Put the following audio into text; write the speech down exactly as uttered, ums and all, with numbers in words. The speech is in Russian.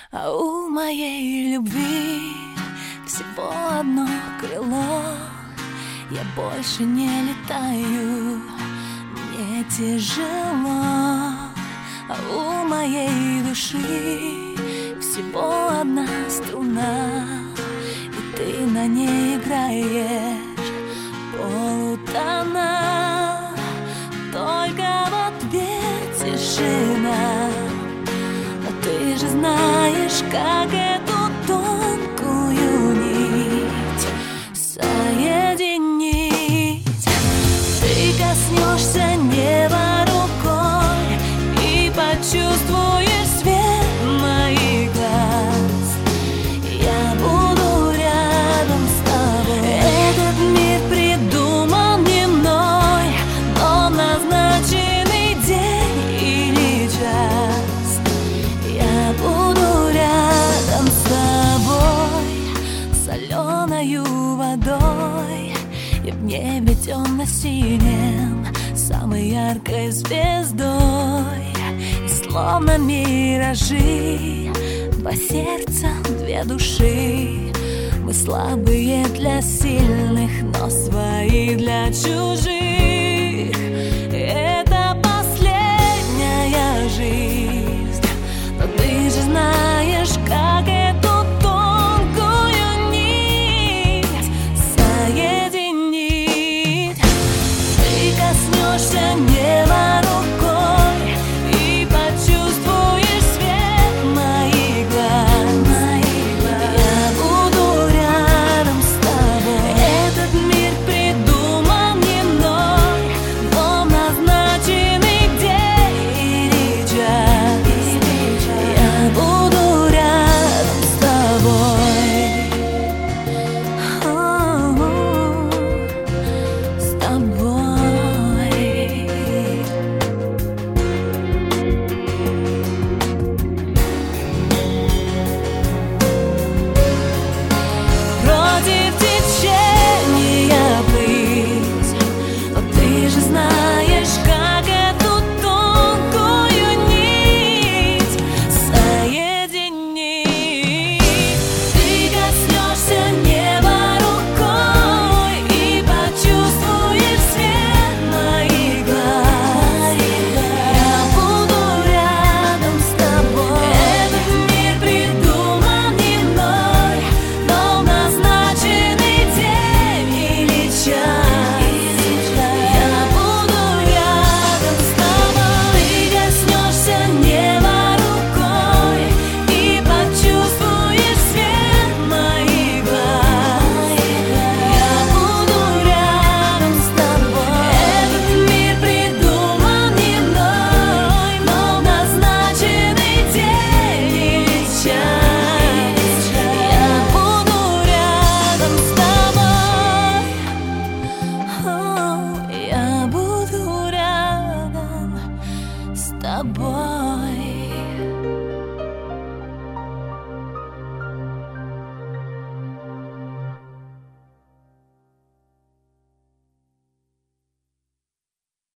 А у моей любви всего одно крыло. Я больше не летаю, мне тяжело. А у моей души всего одна струна, и ты на ней играешь полутона. Только в ответ тишина. Но ты же знаешь, как эту тонкую нить соединить. Ты коснешься неба рукой и почувствуешь свет моих глаз. Я буду рядом с тобой. Этот мир придуман не мной, но назначенный день или час. Я буду рядом с тобой, соленою водой и в небе темно-синим, самой яркой звездой. И словно миражи, два сердца, две души. Мы слабые для сильных, но свои для чужих.